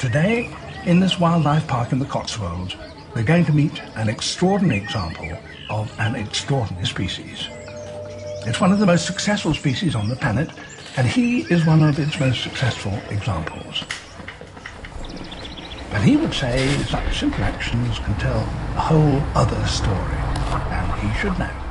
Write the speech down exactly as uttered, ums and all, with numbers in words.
Today, in this wildlife park in the Cotswolds, we're going to meet an extraordinary example of an extraordinary species. It's one of the most successful species on the planet, and he is one of its most successful examples. And he would say such simple actions can tell a whole other story, and he should know.